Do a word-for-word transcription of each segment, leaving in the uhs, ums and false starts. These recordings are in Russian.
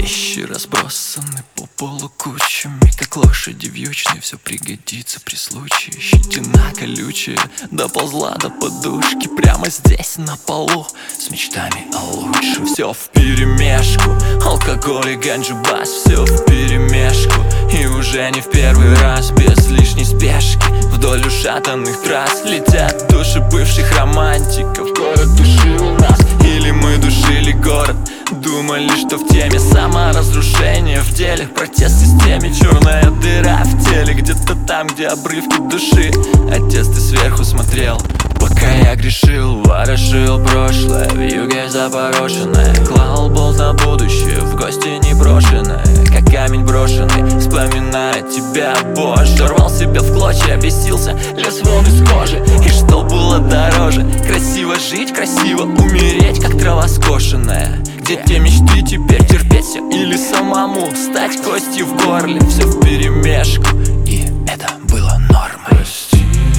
Вещи разбросаны по полу кучами, как лошади вьючные, все пригодится при случае. Щетина колючая доползла до подушки прямо здесь на полу, с мечтами о лучшем. Все вперемешку, алкоголь и ганджа бас, все вперемешку. И уже не в первый раз, без лишней спешки, вдоль ушатанных трасс летят души бывших романтиков. Город душил нас, или мы душили город. Думали, что в теме саморазрушение, в деле протест в системе, черная дыра в теле, где-то там, где обрывки души. Отец, ты сверху смотрел, пока я грешил, ворошил прошлое, в юге запорошенное, клал болт на будущее, в гости непрошенное, как камень брошенный, вспоминая тебя, Боже. Рвал себя в клочья, бесился, лез вон из кожи, и что было дороже? Красиво жить, красиво умереть, как трава скошенная. Где те мечты теперь, терпеть все или самому стать костью в горле? Все вперемешку, и это было нормой. Прости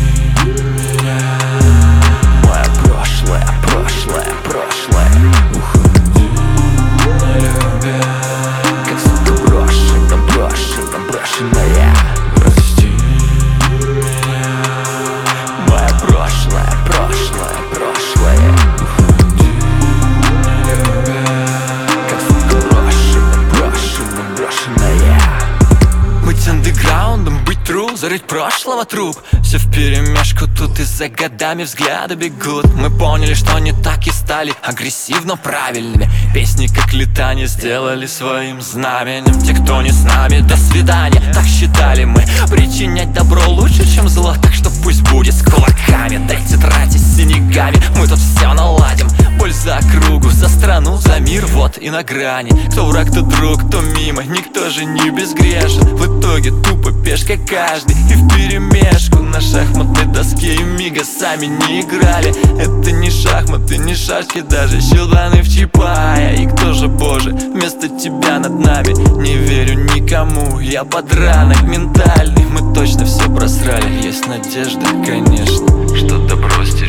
меня, мое прошлое, прошлое, прошлое. Уходи, не любя, как сука брошена, брошена, брошенная. Прости меня, мое прошлое, прошлое, прошлое. Уходи, не любя, как сука брошена, брошена, брошенная. Быть андеграундом, быть true, зарыть прошлого труп. Все вперемешку, тут и за годами взгляды бегут. Мы поняли, что не так и стали агрессивно правильными. Песни как летание сделали своим знаменем. Те, кто не с нами, до свидания, так считали мы. Причинять добро лучше, чем зло, так что пусть будет с кулаками. Дай тетради с синяками, мы тут все наладим. Боль за округу, за страну, за мир, вот и на грани. Кто враг, кто друг, кто мимо, никто же не безгрешен. В итоге тупо пешка каждый, и вперемешку на шахматной доске и мига сами не играли. Это не шахматы, не шашки, даже щелбаны в Чапая. И кто же, Боже, вместо тебя над нами? Не верю никому, я подранок ментальный. Мы точно все просрали, есть надежда, конечно, что-то бросьте